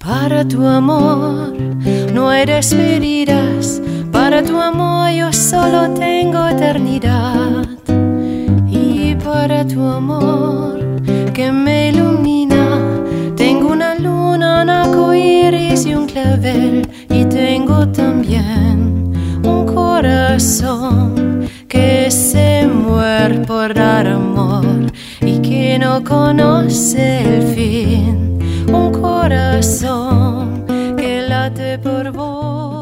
Para tu amor no hay despedidas, para tu amor yo solo tengo eternidad. Y para tu amor que me ilumina, tengo una luna, un arcoíris y un clavel. Y tengo también un corazón que se muere por dar amor y que no conoce el fin. Un corazón que late por vos.